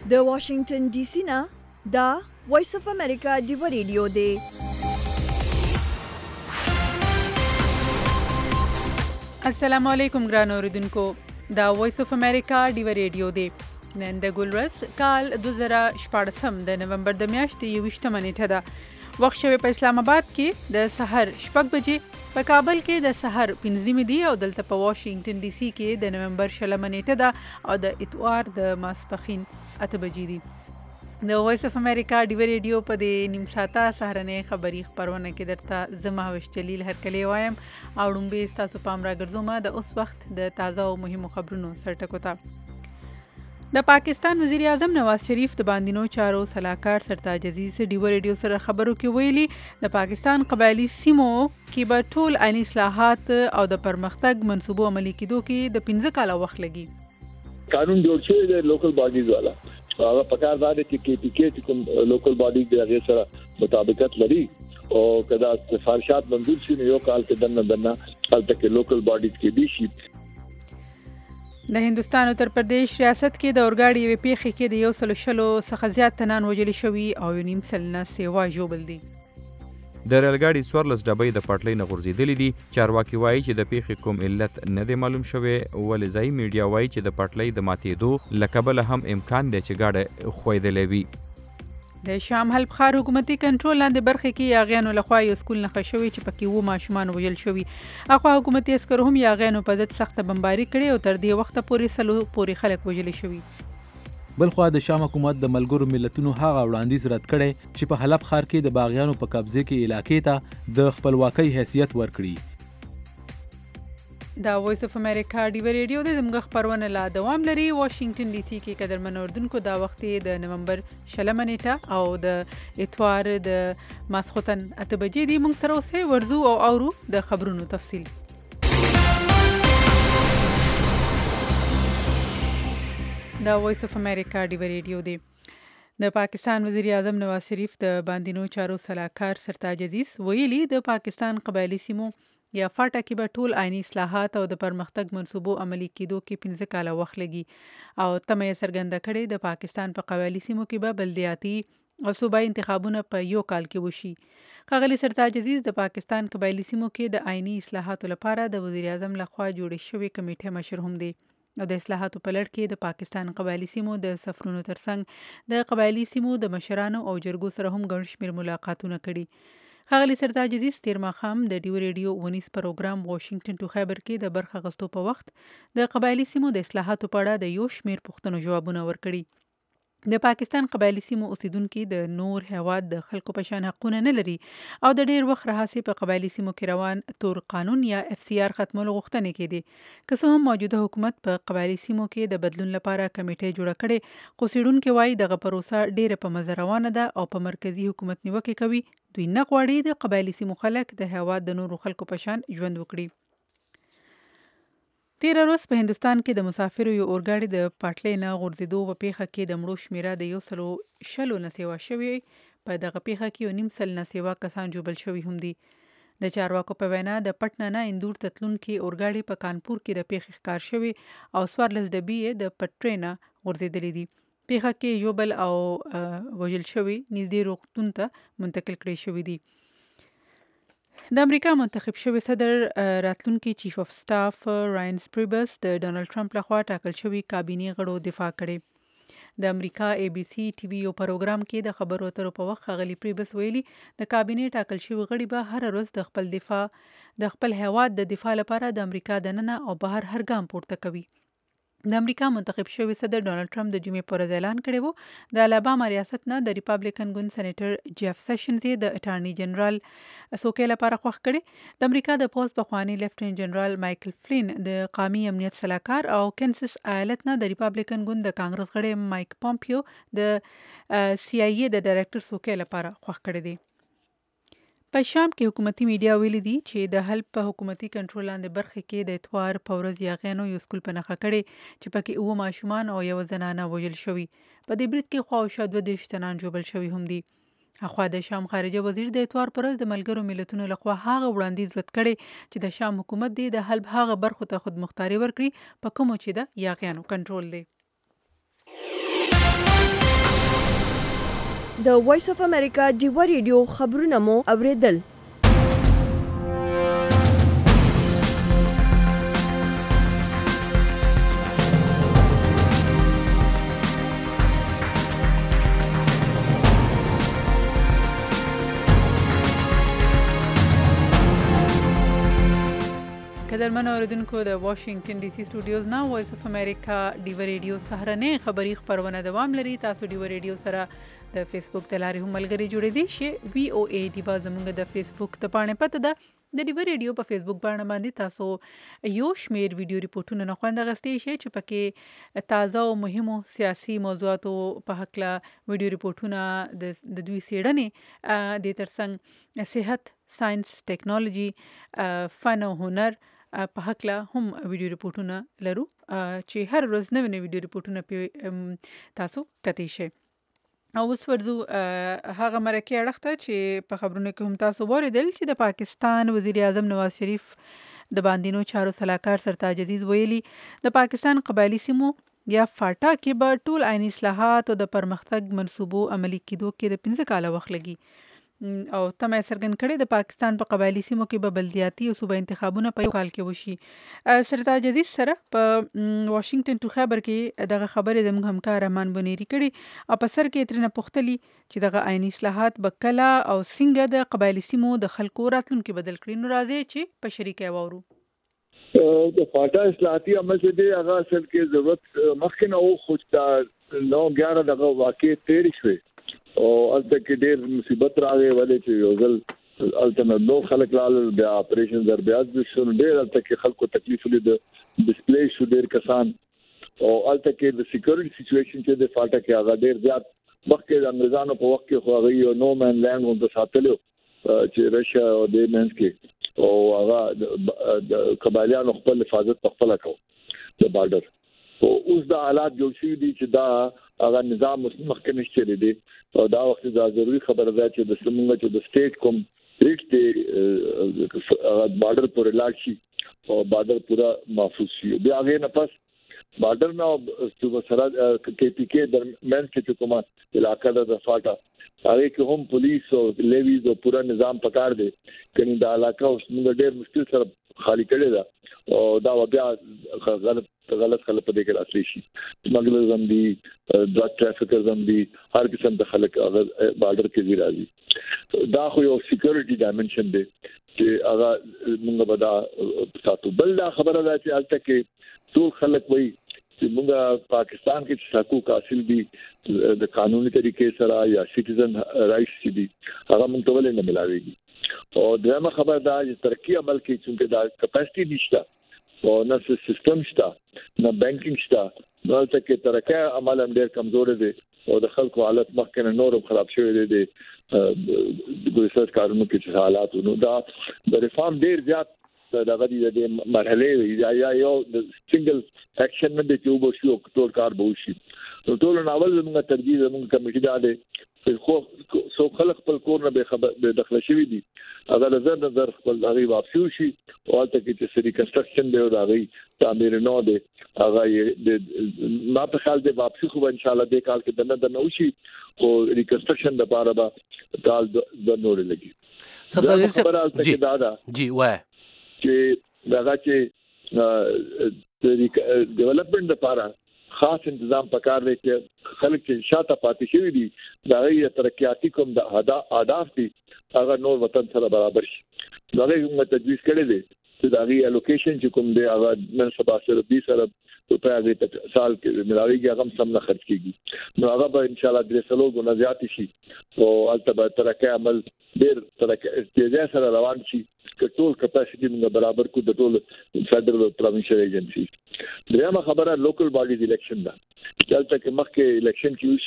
د واشنگټن ډي سي نه دا وایس اف امریکا ډیو ریډیو دی. السلام علیکم ګران اوریدونکو، دا وایس اف امریکا ډیو ریډیو دی. نن د ګلورس کال 2014 د نومبر د میاشتې 21 نیټه ده. وخت شوی په اسلام آباد کې د سحر 6 بجې، په کابل کې د سحر 5 دی او دلته په واشنگټن ډي سي کې د نومبر 20 نیټه ده او د اتوار د ماسپخین 8 بجې دي. د وایس اف امریکا ډیو ریډیو په دې نیم ساعته سهارنۍ خبري خبرونه کې درته زه مهوش جلیل هرکلی وایم او ډومبې ستاسو پام راګرځوم د اوس وخت د تازه او مهمو خبرونو سرټکو ته. د پاکستان وزیر اعظم نواز شریف د باندینو چارو صلاحکار سرتاج عزیز ډیو ریډیو سره خبرو کې ویلي د پاکستان قبایلی سیمو کې به ټول عیني اصلاحات او د پرمختګ منصوبو عملي کېدو کې د 15 کاله وخت لګي. قانون جوړ شوی د لوکل باډیز والا هغه پکار دا چې کې پی کوم لوکل باډي د هغه سره مطابقت لري او کدا سفارشات منظور شي یو کال کې دنه حالت کې لوکل باډیز کې دي شي. د هندوستان اتر پردیش ریاست کې د اورګاډي یوې پیښې کې د 100 څخه زیات تنان وژل شوي او 1.5 سلنه سیوا ژوبل دي. د ریلګاډي 14 ډبې د پټلۍ نه غورځېدلې دي. چارواکي وایي چې د پیښې کوم علت نه دی معلوم شوی، ولې ځایي میډیا وایي چې د پټلۍ د ماتېدو له کبله هم امکان دی چې ګاډی ښویېدلی وي. د شام حلب ښار حکومتي کنټرول لاندې برخه کې یاغیانو لخوا یو سکول نښه شوی چې پکې 2 ماشومان وژل شوي. اخوا حکومتي عسکرو هم یاغیانو په ضد سخته بمباري کړې او تر دې وخته پورې 100 پورې خلک وژل شوي. بلخوا د شام حکومت د ملګرو ملتونو هغه وړاندیز رد کړی چې په حلب ښار کې د باغیانو په قبضه کې علاقې ته د خپلواکۍ حیثیت ورکړي. دا وایس اف امریکا ډیو ریډیو د زموږ خبرونه لا دوام لري. واشنگټن ډي سي کې قدرمن اوردونکو دا وخت د نومبر 20 نیټه او د اتوار د ماسخوتن 8 بجې دي. موږ سره اوسئ، ورزو او اورو د خبرونو تفصیل. دا وایس اف امریکا ډیو ریډیو دی. د پاکستان وزیر اعظم نواز شریف د باندینو چارو صلاحکار سرتاج عزیز ویلي د پاکستان قبایلی سیمو یا فاټا کې به ټول عیني اصلاحات او د پرمختګ منصوبو عملي کېدو کې 15 کاله وخت لګي او تمه یې څرګنده کړې د پاکستان په قبایلی سیمو کې به بلدیاتي او صوبایي انتخابونه په یو کال کې وشي. ښاغلي سرتاج عزیز د پاکستان قبایلی سیمو کې د عیني اصلاحاتو لپاره د وزیر اعظم لخوا جوړې شوې کمیټې مشر هم دی او د اصلاحاتو په لړ کې د پاکستان قبایلی سیمو د سفرونو ترڅنګ د قبایلی سیمو د مشرانو او جرګو سره هم ګڼ شمېر ملاقاتونه کړي. ښاغلي سرتاج عزیز تیر ماښام د ډیو ریډیو ونیس پروګرام واشنگټن ټو خیبر کې د برخه اخیستو په وخت د قبایلی سیمو د اصلاحاتو په اړه د یو شمېر پوښتنو جوابونه ورکړي. د پاکستان قبایلی سیمو اوسیدونکي د نور هیواد د خلکو په شان حقونه نه لري او د ډیر وخت راهیسې په قبایلی سیمو کې روان تور قانون یا FCR ختمولو غوښتنې کېدې. که څه هم موجوده حکومت په قبایلی سیمو کې د بدلون لپاره کمیټې جوړه کړې، خو څېړونکي وایي دغه پروسه ډیره په مزه روانه ده او په مرکزی حکومت نیوکې کوي. دوی نه غواړي د قبایلی سیمو خلک د هیواد د نورو خلکو په شان ژوند وکړي. تیر ورځ په هندوستان کې د مسافرو یو اورګاډي د پټلۍ نه غورځېدو په پیښه کې د مړو شمیره د 100 نه سیوا شوي. په دغه پیښه کې 1.5 سلنه سیوا کسان ژوبل شوي هم دي. د چارواکو په وینا د پټنه نه اندور تتلونکي اورګاډي په کانپور کې د پیښې ښکار شوي او 14 ډبې د پټرۍ نه غورځېدلې دي. پیښه کې ژوبل او وژل شوي نږدې روغتون ته منتقل کړي شوي دي. د امریکا منتخب شوی صدر راتلونکي چیف اف سټاف راین سپریبس د ډونالد ټرمپ لخوا ټاکل شوی کابینې غړو دفاع کړې. د امریکا ABC TV یو پروګرام کې د خبرو اترو په وخت ښاغلي پریبس ویلي د کابینې ټاکل شوی غړي به هر ورځ د خپل هیواد د دفاع لپاره د امریکا دننه او بهر هر ګام پورته کوي. د امریکا منتخب شوی صدر ډونالد ټرمپ د جمعې پر ورځ اعلان کړی و د الاباما ریاست نه د ریپابلیکن ګوند سېنیټر جیف سیشنز د اټارنی جنرال څوکۍ لپاره خوښ کړي. د امریکا د پوز پخوانی لیفټننټ جنرال مایکل فلین د قومي امنیت صلاحکار او کینسس ایالت نه د ریپابلیکن ګوند د کانګرس غړي مایک پامپیو د CIA د ډایرکټر څوکۍ لپاره خوښ کړي دي. په شام کې حکومتي میډیا ویلي دي چې د حلب په حکومتي کنټرول لاندې برخه کې د اتوار په ورځ یاغیانو یو سکول په نښه کړی چې پکې 2 ماشومان او 1 زنانه وژل شوي. په دې برید کې خواوشا 22 تنان ژوبل شوي هم دي. اخوا د شام خارجه وزیر د اتوار پر ورځ د ملګرو ملتونو لخوا هغه وړاندیز رد کړي چې د شام حکومت دی د حلب هغه برخو ته خودمختاري ورکړي په کومو چې د یاغیانو کنټرول دی. د وایس اف امریکا ډیوا ریډیو خبرونه مو اوریدل. قدرمن اوریدونکو د واشنگټن ډي سي سټوډیوز نه وایس اف امریکا ډیوا ریډیو سهارنۍ خبری خبرونه دوام لري. تاسو ډیوا ریډیو سره د فیسبوک د لارې هم ملګري جوړې دي چې وی او ای ډیوا زموږ د فیسبوک د پاڼې پته ده. د ډیوا ریډیو په فیسبوک باندې تاسو یو شمیر ویډیو ریپورتونه نه خوند غستې شي چې پکې تازه او مهمو سیاسي موضوعاتو په حق لا ویډیو ریپورتونه د دوی سیړنې د ترڅنګ صحت، ساينس، ټیکنالوژي، فن او هنر په حق لا هم ویډیو ریپورتونه لرو چې هر ورځ نوې نوې ویډیو ریپورتونه په تاسو کتی شي. او اوس ورځو هغه مرکه اړخته چې په خبرونو کې هم تاسو وریدل چې د پاکستان وزیر اعظم نواز شریف د باندینو چارو سلاکار سرتاج عزیز ویلي د پاکستان قبایلی سیمو یا فاټا کې به ټول عیني اصلاحات او د پرمختګ منصوبو عملي کېدو کې د 15 کاله وخت لګي. او تمه څرګند کړي د پاکستان په قبایلی سیمو کې به بلدیاتي او صوبه انتخابونه په یو کال کې وشي. سرتاج عزیز سره په واشنگټن ټو خبر کې دغه خبرې د موږ همکار امان بنيري کړي او په سر کې ترنه پوښتلي چې دغه عیني اصلاحات به کله او څنګه د قبایلی سیمو د خلکو راتلونکي بدل کړي. نو راځي چې په شریکه وورو. د فاټا اصلاحاتي عمل چې دی هغه اصل کې ضرورت مخکنه او خو دا 9/11 دغه واقع تیر شوی او الته کې ډېر مصیبت راغی ولې چې یو ځل الته نو خلک لال بیا اپریشن در بیا د شنو ډېر الته کې خلکو تکلیف لید ډسپلی شو ډېر کسان او الته کې د سکیورټي سچويشن چې د فاټا کې هغه ډېر زیات وخت د انګريزانو په وخت کې خو هغه یو نو مان لینډ وو د ساتلو چې رشیا او د منس کې او هغه د قبایلیانو خپل حفاظت په خپل کو د بارډر او اوس د حالات جوړ شي دي چې دا هغه نظام مخکې نشته لري او دا وخت دا ضروری خبره ده چې د سیمه چې د سټیټ کوم ریټ دی بارډر پر لاړ شي او بارډر پورا محفوظ شي. بیا هغه نه پس بارډر نه صوبه سره کې پی کې درمیان کې کومه علاقہ د فاټا هغه کې هم پولیس او لیویز او پورا نظام پکار دی کني دا علاقہ اوس موږ ډېر مشکل سره خالی کړی دا او دا بیا غلط خلک په دې کې راتلی شي. سمګلرز هم دي، ډرګ ټرافیکرز هم دي، هر قسم د خلک هغه بارډر کې راځي. دا خو یو سکیورټي ډایمنشن دی چې هغه موږ به دا ساتو. بل دا خبره ده چې البته کې ټول خلک وایي چې موږ پاکستان کې حقوق حاصل دي د قانوني طریقې سره یا سټیزن رائټس دي هغه موږ ته ولې نه ملاويږي. او دغه خبره ده چې ترقی عمل کې چې دا کپاسټي نشته او نه سیستم شته نه بانکینګ شته نو ته کې ترقی عمل هم ډېر کمزور دي او د خلکو حالت مخکنه نورم خراب شوی دی. د ریسرچ کارونو کې حالات نو دا د ریفارم ډېر زیات دغه د مرحله یا یو د سنگل اکشن نه دی چې وبشي او ټول کار به وشي. ټول ناول موږ ترجیح موږ کمیټه ده خو سو خلق خپل کور نه به خبر به داخله شوی دي اگر نظر خپل هغه واپسی شي او ته کې چې سری کنستراکشن دی او هغه تعمیر نه دی هغه ما په خیال دی واپسی خو ان شاء الله د کال کې دنه وشي او ریکنستراکشن د لپاره به کال د نور لګي. سرتاج جی وای چې هغه چې د ډیولپمنٹ لپاره خاص تنظیم پکار دی چې خلک چې شاته پاتې شوی دي دا غي ترقیاتی کوم د اهداف دي هغه نور وطن سره برابر شي. دا موږ تجویز کړی دی چې دا غي الوکیشن چې کوم دی هغه نن سبا سره 20 ارب روپیا د سال کې ملاويږي هغه سم نه خرج کیږي نو هغه به ان شاء الله د سلو غو زیات شي او البته ترقی عمل ډیر ترقی تیزه سره روان شي ټول کپاسټي موږ برابر کو د ټول فدرال او پروینشل ایجنسی. دغه خبره لوکل باډیز الیکشن ده چې تل کې مخکې الیکشن کې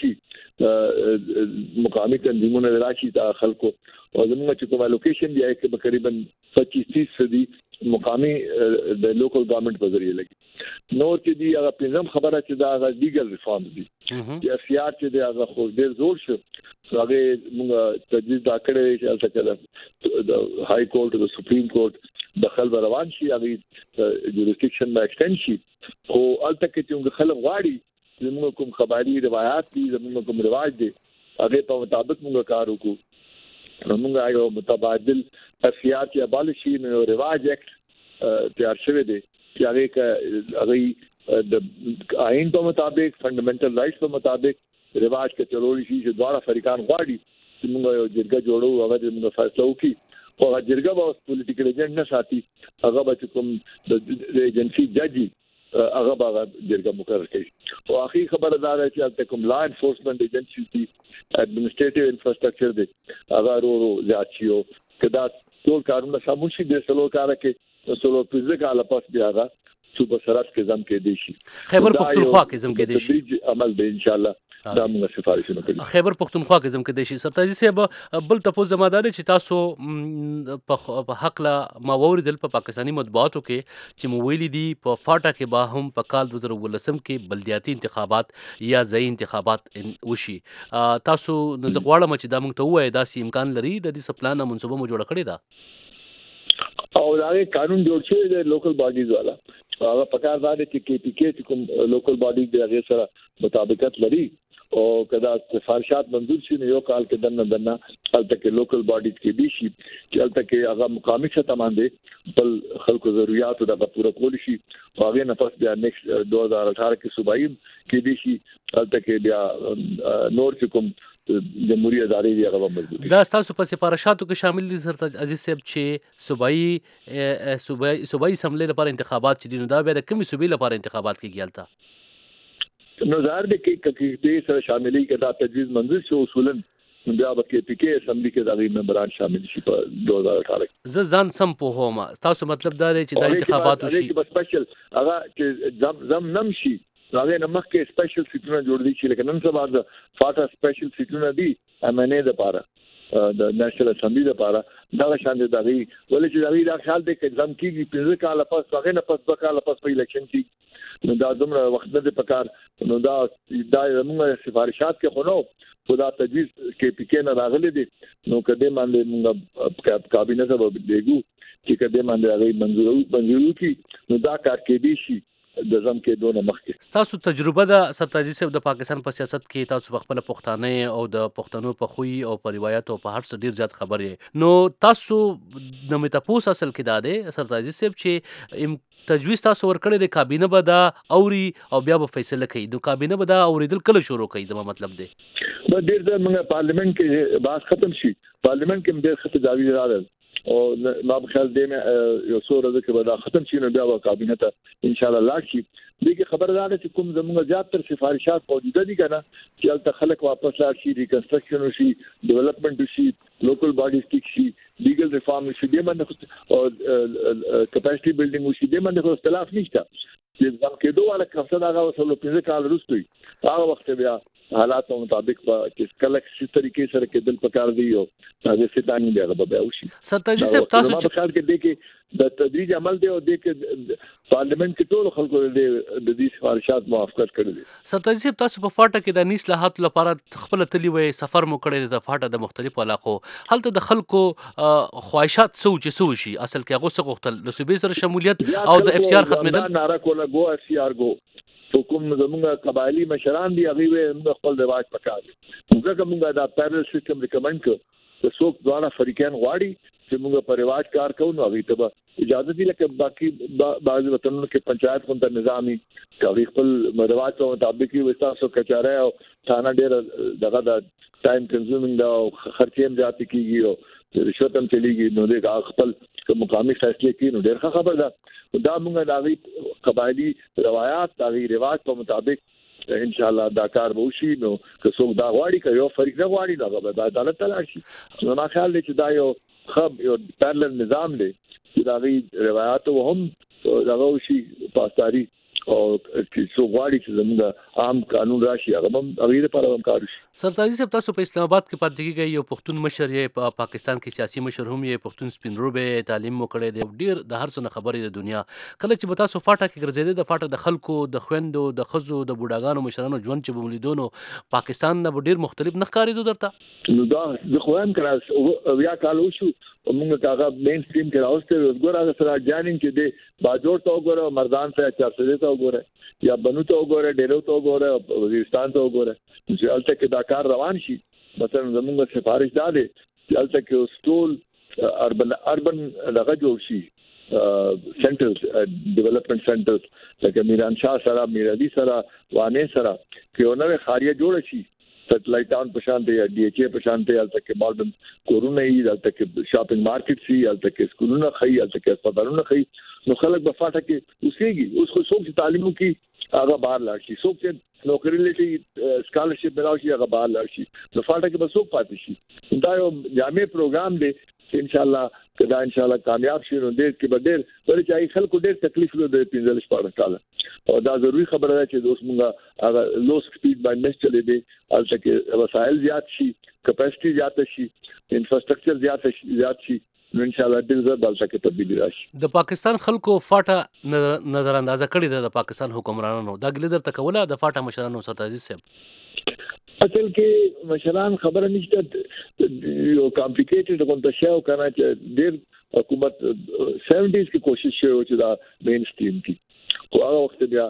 وشي مقامی تنظیمونه راشي د خلکو او زموږ چې کومه لوکیشن دی کې تقریبا 25% مقامی د لوکل ګورنمنت په ذریعہ لګي. نو چې دی هغه پنځم خبره چې دا لیګل ریفارم دي چې افیات چې دی هغه خو ډیر زور شو هغه موږ تجویز دا کړی چې البته د های کورټ او د سپریم کورټ د خلک روان شي هغه جوریسډکشن ما ایکسټند شي او البته چې موږ خلک غواړي زموږ کوم خبري روایت دي زموږ کوم رواج دي هغه په مطابق موږ کار وکړو. موږ یو متبادل افیات یا پالیسی نو رواج اکټ تیار شوی دی چې هغه د آئین په مطابق فنډامنټل رائټس په مطابق رواج کې چلول شي چې دواړه فریقان غواړي چې موږ یو جرګه جوړو هغه موږ فیصله وکړي او هغه جرګه به پولیټیکل ایجنټ نه ساتي هغه به کوم د ایجنسی ججي هغه به جرګه مقرر کړي او اخی خبردار چې تل کوم لا انفورسمنت ایجنسی دي ایڈمنسټریټیو انفراستراکچر دي هغه ورو زیات شي او کدا ټول کارونه سمون شي د سلو کار کې سلو فزیکل پاس بیا هغه صوبه سرحد کې ځم کې دي شي خیبر پختونخوا کې ځم کې دي شي عمل به ان شاء الله دا موږ سفارښونه کوي. خیبر پختونخوا کې ځم کې دي شي. سرتاجي صاحب بل تاسو زمادار چې تاسو په حق لا ما وریدل په پاکستاني مطبوعاتو کې چې مو ویلي دي په فاټا کې به هم په کال 2019 کې بلدیاتي انتخابات یا ځای انتخابات وشي. تاسو نو زغواړم چې دا موږ ته وایي دا سي امکان لري د دې سپلان منصوبه مو جوړ کړی دا او دا قانون جوړ شوی دی لوکل باډیز والا هغه پکار دا چې کې پی کې کوم لوکل باډي د هغه سره مطابقت لري او کدا سفارشات منظور شي نو یو کال کې دنه البته کې لوکل باډیز کې دي شي چې البته کې هغه مقامي سطح باندې بل خلکو ضرورت د پوره کول شي هغه نه پس بیا نیکسټ 2018 کې صوبایي کې دي شي البته کې بیا نور کوم جمهوریت ادارې دی هغه مضبوطی دا تاسو په سفارشاتو کې شامل دي سرتاج عزیز صاحب چې صوبایي اسمبلی لپاره انتخابات چې دي نو دا به د کومې صوبې لپاره انتخابات کیږي نو ظاهر دی چې دې سره شاملې کې دا تجویز منظور شو اصولا بیا به کې پی کې اسمبلی کې دغه ممبران شامل شي په 2018 کې زه ځان سم په هوما تاسو مطلب دا دی چې دا انتخابات وشي چې سپیشل هغه چې زم نم شي هغه نه مخکې سپیشل سیټونه جوړ دي چې لکه نن سبا د فاټا سپیشل سیټونه دي امنه د پاره د نېشنل اسمبلی لپاره دا شان دي دغه ولې چې دا خیال دی چې ځم کېږي 15 کال پس هغه نه پس 2 کال پس په الیکشن کې نو دا دومره وخت نه پکار نو دا موږ سفارشات کې خو نو خدا تجویز کې پی کې نه راغلي دي نو کده باندې موږ کابینه ته وبېګو چې کده باندې هغه منظور کی نو دا کار کې دي شي د زم کې دونه مخکې تاسو تجربه د سرتاجي صاحب د پاکستان په سیاست کې تاسو خپل پښتانه او د پښتنو په خوې او په روایت او په هر څه ډیر زیات خبرې نو تاسو د متپوس اصل کې داده سرتاجي صاحب چې تجویز تاسو ورکړی د کابینه به دا اوري او بیا به فیصله کوي د کابینه به دا اوریدل کله شروع کوي دا مطلب دی به ډیر ځل موږ پارلیمنت کې باس ختم شي پارلیمنت کې ډیر ختم داوی راغل او ما په خیال دی یو څو ورځې کې به دا ختم شي نو بیا به کابینه ته ان شاء الله لاړ شي دغه خبردار چې کوم زموږ زیات تر سفارشات موجوده دي کنه چې البته خلک واپس لاړ شي ریکنسټرکشن وشي ډیولپمنٹ وشي لوکل باډیز کې شي لیګل ریفارم وشي د باندې او کیپاسټي بلډینګ وشي د باندې اختلاف نشته چې ځم کې دوه والا کفصد هغه وسلو 15 کال وروسته هغه وخت بیا حالات مطابق په کله څه طریقې سره کې دل پکار دی او هغه ستانی دی هغه به وشي سرتاجي صاحب تاسو چې خیال کې دی کې د تدریج عمل دی او د کې پارلیمنت کې ټول خلکو د دې سفارشات موافقت کړی دي سرتاجي صاحب تاسو په فاټا کې د نسلحات لپاره خپل تلی وي سفر مو کړی د فاټا د مختلفو علاقو هلته د خلکو خواهشات سوچ شي اصل کې هغه څه غوښتل د صوبې سره شمولیت او د اف سی آر ختمېدل ناره کوله گو اف سی آر گو حکومت زموږه قبایلی مشران دي هغه موږ خپل رواج پکاره موږ کومه دا پیرل سیستم ریکمند کړ د څوک دواړه فریقین غواړي چې موږ په رواج کار کوو نو هغه ته اجازه دي لکه باقي بعض وطنونو کې پنچایت کوم ته نظامی کوي خپل رواج په مطابق وي تاسو کچاره او ثانه ډېر دغه د ټایم کنزیومینګ دا خرچې هم زیات کیږي او رشوت هم چلیږي نو د خپل مقامي فیصله کوي نو ډېر خبر ده دا موږ د قبایلی روایت د رواج په مطابق ان شاء الله دا کار به وشي نو که څوک دا غواړي که یو فریق نه غواړي دا به عدالت ته لاړ شي نو ما خیال دی چې دا یو یو پیرلل نظام دی چې دا روایت هم دغه وشي پاسداري او چې څو غواړي چې زموږ عام قانون راشي هغه هم هغه لپاره هم کار وشي سرتاجي صاحب تاسو په اسلام آباد کې پاتې کېږئ یو پښتون مشر یې په پاکستان کې سیاسي مشر هم یې پښتون سپینروبه تعلیم مو کړی دی ډیر د هر څه نه خبرې د دنیا کله چې به تاسو فاټا کې ګرځېدئ د فاټا د خلکو د خويندو د ښځو د بوډاګانو مشرانو ژوند چې به ولیدونو پاکستان نه ډیر مختلف نه ښکارېدو درته نو دا زه خو هم کړه بیا کال وشو موږ هغه مین سټریم کې راوستل ګوره سره جانین چې د باجوړ ته وګوره مردان ته 400 ته وګوره یا بنو ته وګوره ډیرو ته وګوره وزیرستان ته وګوره چې البته کې دا کار روان شي مثلا زموږ سفارش دا دی چې هلته کې اوس ټول اربن دغه جوړ شي سنټرز ډیولپمنٹ سنټرز لکه میران شاه سره میرادي سره وانه سره کې اونې خاریه جوړ شي سټلایټ ټاون په شان دی ډي ایچ ای په شان دی هلته کې ماډرن کورونه یې هلته کې شاپینګ مارکیټ سي هلته کې سکولونه خي هلته کې هسپتالونه خي نو خلک په فاټه کې اوسېږي اوس خو څوک تعلیمو کې هغه بهر لاړ شي څوک چې نوکری لټي سکالرشپ ملاوي شي هغه بهر لاړ شي نو فاټه کې به څوک پاتې شي دا یو جامع پروګرام دی ان شاء الله کدا ان شاء الله کامیاب شي نو دې کې به ډېر ورې چې خلکو ډېر تکلیف لري د 15 14 کال او دا ضروری خبره ده چې دوست مونږه هغه لو سپیډ باندې چلے دي البته کې وسایل زیات شي کیپاسټي زیات شي انفراستراکچر زیات شي نو ان شاء الله دې زړه بل څه تبدیلی راشي د پاکستان خلکو فاټه نظر اندازه کړی ده د پاکستان حکمرانانو دا ګل در تکوله د فاټه مشرانو سره عزیز صاحب اصل کې مشران خبره نشته یو کمپلیکیټډ کومه شی او کنه چې ډېر حکومت 70s کې کوشش شوی چې دا مین سټریم کې خو هغه وخت بیا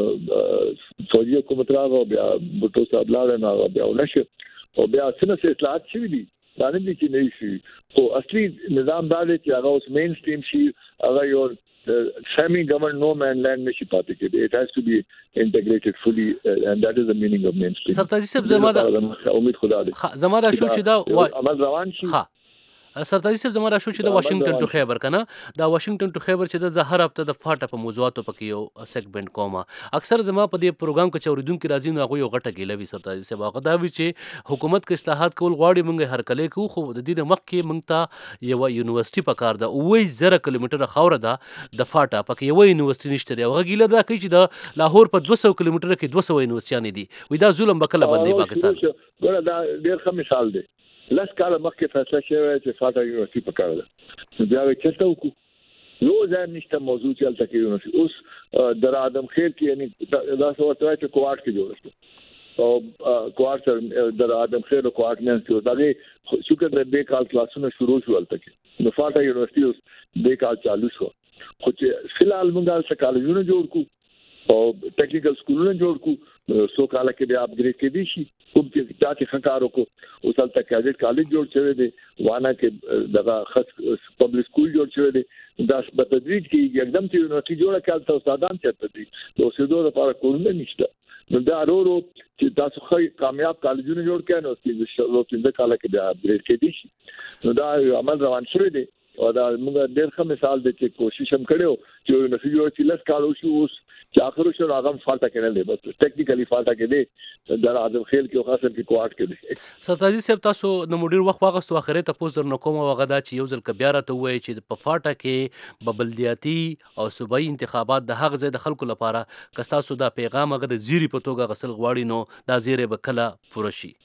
فوجي حکومت راغو بیا بوټو صاحب لاړ نه بیا ونشو او بیا څنګه اصلاحات شوي دي دا نه دي چې نه شي خو اصلي نظام دا دی چې هغه اوس مین سټریم شي هغه یو semi government no man land نشي پاتې کېږي it has to be integrated fully and that is the meaning of mainstream سرتاجي صاحب امید خدا دې زماده شو چې دا عمل روان شي سرتاجي صاحب زموږ شو چې د واشنگټن ټو خیبر کنه دا واشنگټن ټو خیبر چې د زهر هفته د فاټه په موضوعاتو پکې یو سیګمنټ کومه اکثر زما په دې پروګرام کې چوریدونکو راځي نو هغه یو غټه ګیله وی سرتاجي صاحب هغه دا وی چې حکومت کې اصلاحات کول غواړي مونږ هر کله کو خو د دې مخ کې مونږ ته یو یونیورسيټي پکار ده 0.0 کیلومتر خوره ده د فاټه پکې یو یونیورسيټي نشته دی هغه ګیله دا کوي چې د لاهور په 200 کیلومتر کې 200 یونیورسيټي دي وې دا ظلم وکړه باندې پاکستان ګوره دا ډېر ښه مثال دی لاس کاله مخکې فیصله شوی چې فاټه یونیورسيټي پکار ده نو بیا چېرته وکړو یو ځای نشته موضوع چې الته کې یونیورسيټي اوس در آدم خیر کې یعنی دا څه ورته چې کوارټ کې جوړ شو او کوارټ در آدم خیر او کوارټ نه چې دا شکر د دې کال کلاسونه شروع شو الته کې نو فاټه یونیورسيټي اوس دې کال چالو شو خو چې فلحال موږ څه کالجونه جوړ کو او ټیکنیکل سکولونه جوړ کو سو کال کې بیا اپګریډ کړي شي کوم چې تاسو خکارو کو اوس تل کېډټ کالج جوړ شوی دی وانا کې دغه خاص پبلک سکول جوړ شوی دی دا په تدریج کې یکدم چې یونیورسيټي جوړه کړل تاسو استادان چرته دي نو سیدو لپاره کورونه نشته نو دا ورو چې تاسو خی کامیاب کالجونه جوړ کړئ نو چې د کال کې بیا اپګریډ کړي شي نو دا عمل روان شوی دی او دا موږ ډېر ښه مثال دی چې کوشش هم کړو چې یونیورسيټي جوړ لس کال شو اوس چې اخر شو هغه فالټه کې نه دی بس ټیکنیکلی فالټه کې دی در اعظم خیل کې خاصه کې کوارټ کې دی سرتاجي صاحب تاسو د مدیر وخت واغستو اخره ته پوز در نکوم وغه دا چې یو ځل ک بیا راته وای چې په فالټه کې بلدیاتي او صوبایي انتخابات د حق ځای د خلکو لپاره کستا سو دا پیغام هغه د زیری په توګه غسل غواړي نو دا زیره به کله پوره شي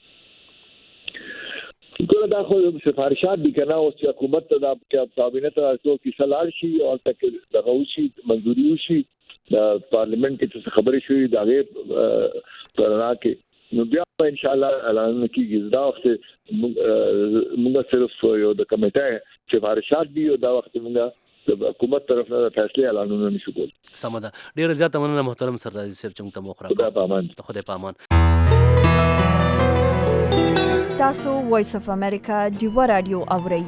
ګوره دا خو سفارشات دي کنه او چې حکومت ته دا کابینه ته څو کې سلار شي او تک دغه شي منځوري شي د پارلیمنت کې څه خبرې شوې دا غي پرنا کې نو بیا ان شاء الله اعلان کیږي دا وخت موږ صرف یو د کمیټه سفارشات دي او دا وخت موږ د حکومت طرف نه فیصله اعلانونه نشو کول سمدا ډیر زیاته مننه محترم سرتاجي صاحب چې موږ ته مخره خدای پامان خدای پامان تاسو وایس اف امریکا ډیو رادیو اورئ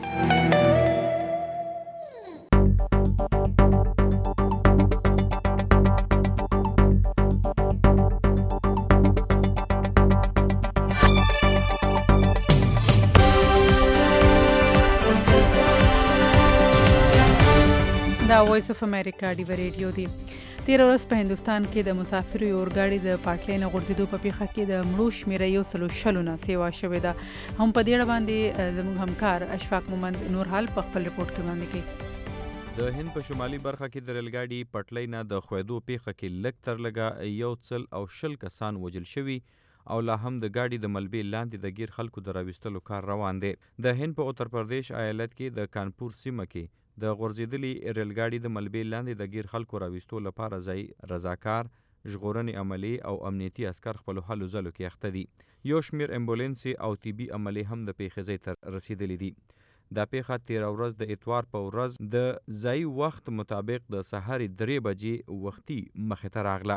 دا وایس اف امریکا ډیو رادیو دی تیر ورځ په هندستان کې د مسافرو یو اورګاډي د پټلۍ نه غورځېدو په پیښه کې د مړو شمیره 140 نه سیوا شوې ده هم په دې اړه باندې زموږ همکار اشفاق مومند نور حال په خپل رپورت کې وړاندې کوي د هند په شمالي برخه کې د ریلګاډي پټلۍ نه د خوېدو پیښه کې لږ تر لږه 100 کسان وژل شوي او لا هم د ګاډي د ملبې لاندې د غیر خلکو د راوستلو کار روان دی د هند په اتر پردیش ایالت کې د کانپور سیمه کې د غورځېدلي ریلګاډي د ملبې لاندې د غیر خلکو راوستو لپاره ځای رضاکار ژغورنې عملې او امنیتي عسکر خپلو هلو ځلو کې اخته دي یو شمېر امبولانسي او طبي عملې هم د پیښې ځای ته رسېدلې دي دا پیښه تیره ورځ د اتوار په ورځ د ځایي وخت مطابق د سهار 3 بجې وختي مخې ته راغله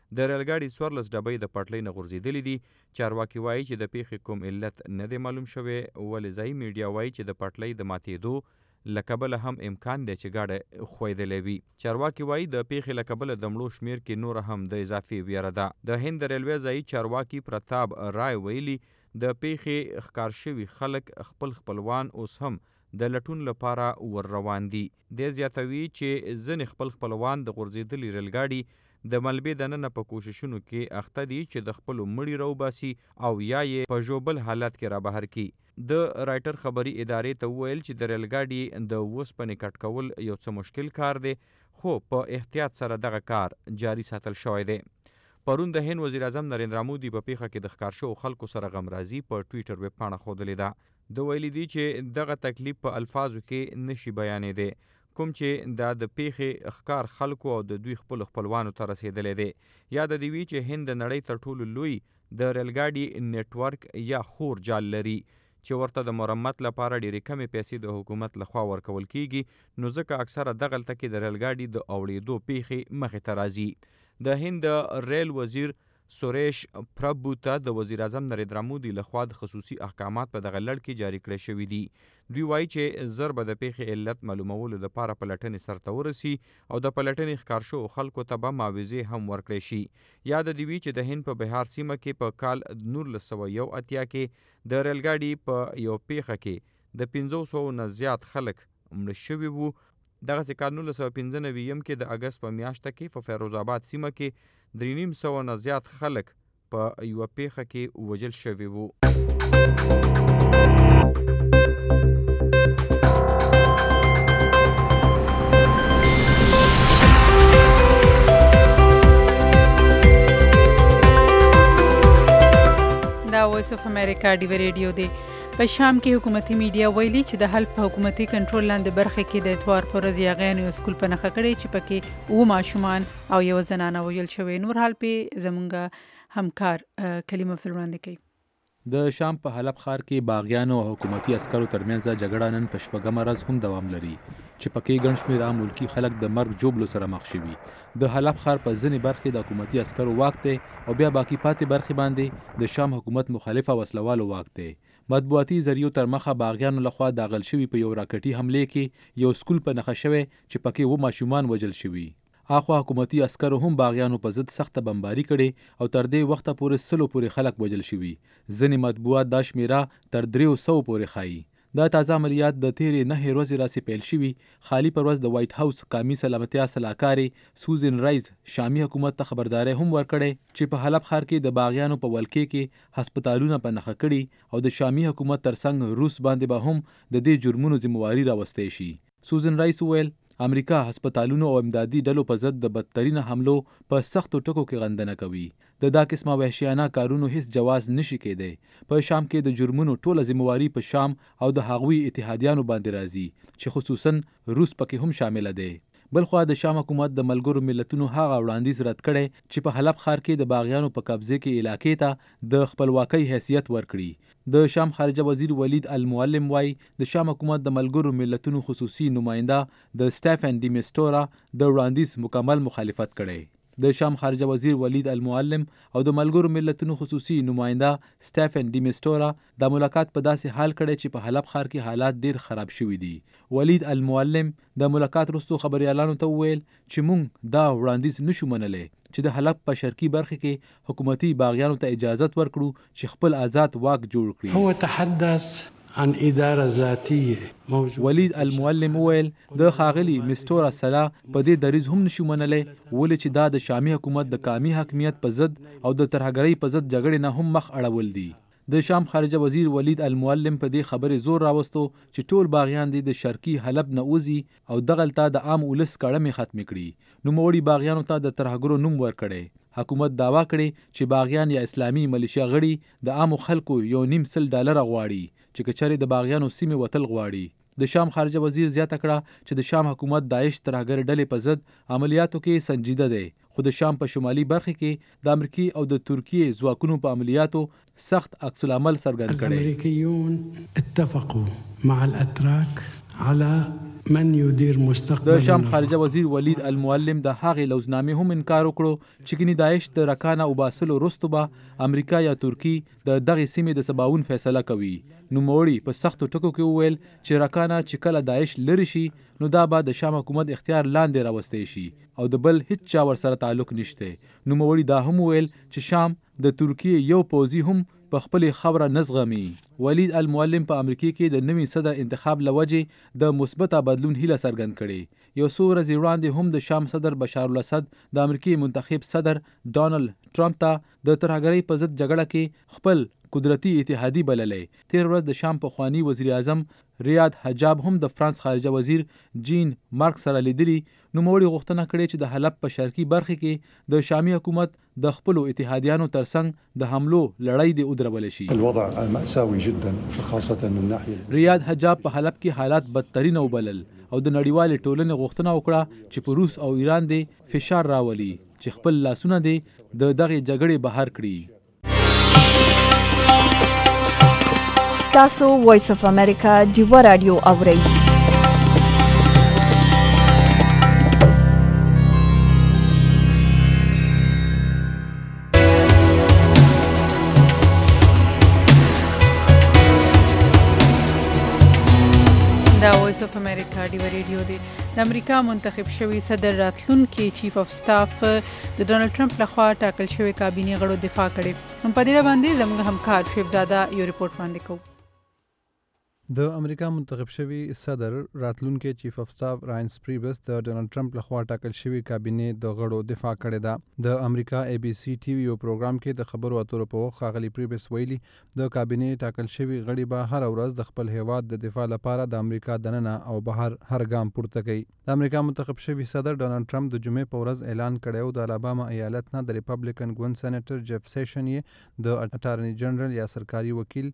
د ریلګاډي 14 ډبې د پټلۍ نه غورځېدلې دي. چارواکي وایي چې د پیښې کوم علت نه دی معلوم شوی، ولې ځایي میډیا وایي چې د پټلۍ د ماتېدو له کبله هم امکان دی چې ګاډی ښویدلی وي. چارواکي وایي د پیښې له کبله د مړو شمیر کې نور هم د اضافي ویره ده. د هند د ریلوې ځایي چارواکي پرتاب رای ویلي د پیښې ښکار شوي خلک خپل خپلوان اوس هم د لټون لپاره ور روان دي. د زیاتوي چې ځینې خپل خپلوان د غورځېدلي ریلګاډي د ملبې دننه په کوششونو کې اخته دي چې د خپلو مړي راوباسي او یا یې په ژوبل حالت کې را بهر کړي. د رایټر خبري ادارې ته وویل چې د ریلګاډي د اوسپنې کټ کول یو څه مشکل کار دی، خو په احتیاط سره دغه کار جاري ساتل شوی دی. پرون د هند وزیر اعظم نریندرا مودي په پیښه کې د ښکار شوو خلکو سره غمرازي په ټویټر ویب پاڼه ښودلې ده. د ویلي دي چې دغه تکلیف په الفاظو کې نشي بیانېدی، کوم چې دا د پیښې ښکار خلکو او د دوی خپل خپلوانو ته رسېدلی دی. یاد دې وي چې هند د نړۍ تر ټولو لوی د ریلګاډي نیټورک یا خور جال لري چې ورته د مرمت لپاره ډېرې کمې پیسې د حکومت لخوا ورکول کیږي، نو ځکه اکثره دغلته کې د ریلګاډي د اوړېدو پیښې مخې ته راځي. د هند ریل وزیر سوریش پربو ته د وزیر اعظم نریندرا مودي لخوا د خصوصي احکامات په دغه لړ کې جاری کړی شوي دي. دوی وایي چې زر به د پیښې علت معلومولو لپاره پلټنې سرته ورسي او د پلټنې ښکار شوو خلکو ته به معاوضې هم ورکړی شي. یاد دې وي چې د هند په بهار سیمه کې په کال 1981 کې د ریلګاډي په یو پیښه کې د 500 نه زیات خلک مړه شوي وو. دغسې کال 1995 کې د اګست په میاشته کې په فیروز آباد سیمه کې 350 نه زیات خلک په یوه پیښه کې وژل شوي وو. دا وایس اف امریکا ډیوی ریډیو دی. په شام کې حکومتي میډیا ویلي چې د حلب په حکومتي کنټرول لاندې برخه کې د اتوار پر ورځ یاغیانو یو سکول په نښه کړی چې پکې 7 ماشومان او یوه زنانه وژل شوې. نور حال پې زموږ همکار کلیم افضل وړاندې کوي. د شام په حلب ښار کې باغیانو او حکومتي عسکرو ترمنځ جګړه نن په شپږمه ورځ هم دوام لري چې پکې ګڼ شمېر عام ملکي خلک د مرګ جوبلو سره مخ شوي. د حلب ښار په ځینې برخې د حکومتي عسکرو واک دی او بیا باقي پاتې برخې باندې د شام حکومت مخالف او وسلوالو واک دی. مطبوعاتي ذریعو تر مخه باغیانو لخوا داغل شوي په یو راکټي حملې کې یو سکول په نښه شوی چې پکې 7 ماشومان وژل شوي. اخوا حکومتي عسکرو هم باغیانو په ضد سخته بمباري کړې او تر دې وخته پورې 100 پورې خلک وژل شوي. ځینې مطبوعات دا شمیره تر 300 پورې ښایي. دا تازه عملیات د تیرې 9 ورځې راسې پیل شوي. خالي پر ورځ د وایټ هاوس قومي سلامتیا سلاکارې سوزن رایز شامي حکومت ته خبرداری هم ورکړی چې په حلب ښار کې د باغیانو په ولکې کې هسپتالونه په نښه کړي او د شامي حکومت ترڅنګ روس باندې به هم د دې جرمونو ذمہواري راوستی شي. سوزن رایز وویل امریکا هسپتالونو او امدادي ډلو په ضد د بدترینه حملو په سختو ټکو کې غندنه کوي. د دا قسمه وحشیانه کارونو هیڅ جواز نشي کېدی. په شام کې د جرمونو ټوله ذمہواري په شام او د هغوی اتحادیانو باندې راځي چې خصوصا روس پکې هم شامل دی. بلخوا د شام حکومت د ملګرو ملتونو هغه وړاندیز رد کړی چې په حلب ښار کې د باغیانو په قبضه کې علاقې ته د خپلواکۍ حیثیت ورکړي. د شام خارجه وزیر ولید المعلم وایي د شام حکومت د ملګرو ملتونو خصوصي نماینده د سټیفن ډی میسټورا د وړاندیز مکمل مخالفت کړی. د شام خارجه وزیر ولید المعلم او د ملګرو ملتونو خصوصي نماینده سټیفن ډی میسټورا د ملاقات په داسې حال کړی چې په حلب ښار کې حالات ډیر خراب شوي دي. ولید المعلم د ملاقات وروسته خبريالانو ته وویل چې موږ دا وړاندیز نشو منلی چې د حلب په شرقي برخه کې حکومتي باغیانو ته اجازه ورکړو چې خپل آزاد واک جوړ کړي. هو تحدث عن اداره ذاتيه موجود. ولید المعلم ویل د خاغلی مستورا سلا په دې دریز هم نشو منلی ولې چې دا د شامي حکومت د قومي حاکمیت په ضد او د ترهګرۍ په ضد جګړې نه هم مخ اړول دي. د شام خارجه وزیر ولید المعلم په دې خبرې زور راوستو چې ټول باغیان دي د شرقي حلب نه وځي او دغلته د عام ولس کړمې ختم کړي. نوموړي باغیانو ته د ترهګرو نوم ورکړي. حکومت داوا کړي چې باغیان یا اسلامي ملیشیا غړي د عامو خلکو $1.5 غواړي چې کچره د باغیانو سیمه وتل غواړي. د شام خارجه وزیر زیاته کړه چې د شام حکومت داعش ترهګر ډلې په ضد عملیاتو کې سنجیده دی، خو د شام په شمالي برخه کې د امریکای او د ترکیې ځواکونو په عملیاتو سخت عکس العمل څرګند کړي. الامریکایون اتفقوا مع الاتراك على من يدير د مستقبل شام خارجه وزیر ولید المعلم د هغې لوزنامې هم انکار وکړو چې ګینې داعش د رکانه وباسلو وروسته به امریکا یا ترکی د دغې سیمې د سباوون فیصله کوي. نوموړي په سختو ټکو کې وویل چې رکانه چې کله داعش لرې شي نو دا به د شام حکومت اختیار لاندې راوستی شي او د بل هیڅ چا ورسره تعلق نشته. نوموړي دا هم وویل چې شام د ترکیې یو پوځي هم په خپلې خبره نه زغمي. ولید المعلم په امریکا کې د نوي صدر انتخاب لوجې د مثبته بدلون هیله څرګند کړي. یو څو ورځې وړاندې هم د شام صدر بشار الاسد د امریکای منتخب صدر ډانلډ ټرمپ ته د ترهګرۍ په ضد جګړه کې خپل قدرتي اتحادی بللې. تیر ورځ د شام پخوانی وزیر اعظم ریاد حجاب هم د فرانس خارجه وزیر جین مارک سره لیدلی. نوموړي غوښتنه کړې چې د حلب په شرقي برخه کې د شامي حکومت د خپلو اتحادیانو ترڅنګ د حملو لړۍ د ودرول شي. الوضع مأساوي جدا خاصة من ناحية ریاد حجاب په حلب کې حالات بدترین وبلل او د نړیوالې ټولنې غوښتنه وکړه چې په روس او ایران دې فشار راولي چې خپل لاسونه دې د دغه جګړې بهر کړي. تاسو وایس اف امریکا ډیوا رادیو اورئ. دا وایس اف امریکا ډیوا ریډیو دی. د امریکا منتخب شوی صدر راتلونکي چیف اف سټاف د ډونالډ ټرمپ لخوا ټاکل شوی کابینې غړو دفاع کړې. هم په دې باندې زموږ همکار شیف زاده یو ریپورت باندې کوي. د امریکا منتخب شوی صدر راتلونکي چیف اف سټاف راینس پریبس د ډونالډ ټرمپ لخوا ټاکل شوی کابینې د غړو دفاع کړې ده. د امریکا ای بي سی ټي وي یو پروګرام کې د خبرو اترو په وخت ښاغلي پریبس ویلي د کابینې ټاکل شوی غړي به هر ورځ د خپل هیواد د دفاع لپاره د امریکا دننه او بهر هر ګام پورته کوي. د امریکا منتخب شوی صدر ډونالډ ټرمپ د جمعې په ورځ اعلان کړی و د الاباما ایالت نه د ریپبلیکن ګوند سېنیټر جیف سیشن یې د اټارنی جنرال یا سرکاري وکیل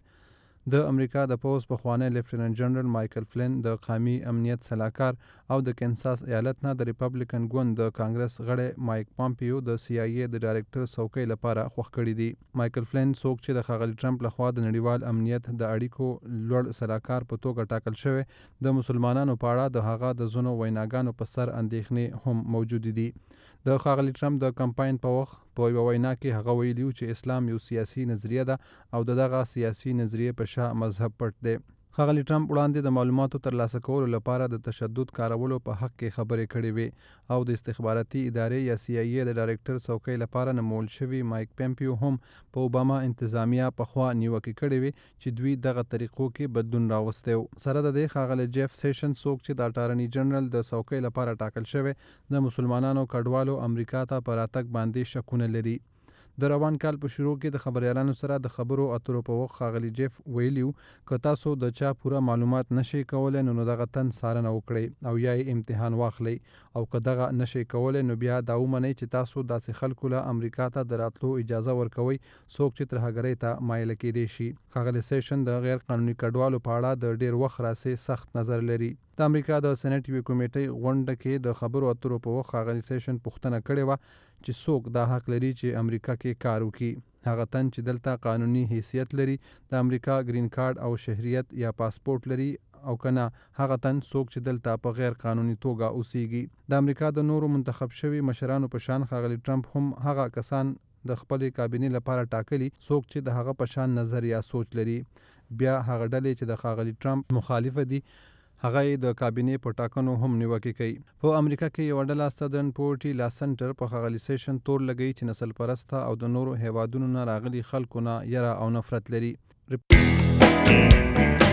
د امریکا د پوز پخوانی لیفټیننټ جنرال مایکل فلین د قومي امنیت سلاکار او د کینساس ایالت نه د ریپبلیکن ګوند د کانګرس غړی مایک پامپیو د سی آی ای د ډایرکټر څوکۍ لپاره خوښ کړي دي. مایکل فلین څوک چې د ښاغلي ټرمپ لخوا د نړیوال امنیت د اړیکو لوړ سلاکار په توګه ټاکل شوی د مسلمانانو په اړه د هغه د ځینو ویناګانو په سر اندېښنې هم موجود دي. د ښاغلي ټرمپ د کمپاین په وخت په یوه وینا کې هغه ویلي چې اسلام یو سیاسي نظریه ده او دغه سیاسي نظریې په شا مذهب پټ دی. ښاغلي ټرمپ وړاندې د معلوماتو ترلاسه کولو لپاره د تشدد کارولو په حق کې خبرې کړې وې او د استخباراتي ادارې یا سی آی ای د ډایرکټر څوکۍ لپاره نومول شوي مایک پامپیو هم په اوباما انتظامیه پخوا نیوکې کړې وې چې دوی دغه طریقو کې بدلون راوستی و. سره د دې ښاغلی جیف سیشن څوک چې د اټارني جنرال د څوکۍ لپاره ټاکل شوی د مسلمانانو کډوالو امریکا ته په راتګ باندې شکونه لري. د روان کال په شروع کې د خبریالانو سره د خبرو اترو په وخت ښاغلي جیف ویلیو که تاسو د چا پوره معلومات نشئ کولی نو دغه تن څارنه وکړئ او یا یې امتحان واخلئ او که دغه نشئ کولی نو بیا دا ومنئ چې تاسو داسې خلکو له امریکا ته د راتلو اجازه ورکوئ څوک چې ترهګرۍ ته مایله کیدی شي. ښاغلی سیشن د غیر قانوني کډوالو په اړه د ډیر وخت راهیسې سخت نظر لري. د امریکا د سېنیټ یوې کمیټې غونډه کې د خبرو اترو په وخت ښاغلي سیشن پوښتنه کړې وه چې څوک دا حق لري چې امریکا کې کار وکړي. هغه تن چې دلته قانوني حیثیت لري د امریکا گرین کارت او شهریت یا پاسپورت لري او کنه هغه تن څوک چې دلته په غیر قانوني توګه اوسیږي. د امریکا د نورو منتخب شوي مشرانو په شان ښاغلي ټرمپ هم هغه کسان د خپلې کابینې لپاره ټاکلي څوک چې د هغه په شان نظر یا سوچ لري. بیا هغه ډلې چې د ښاغلي ټرمپ مخالفه دي هغه د کابینې په ټاکنو هم نیوکې کوي. په امریکا کې یوه ډله سدرن پورټي لا سنټر په ښاغلي سیشن تور لګوي چې نسل پرسته او د نورو هیوادونو نه راغلي خلکو نه یره او نفرت لري.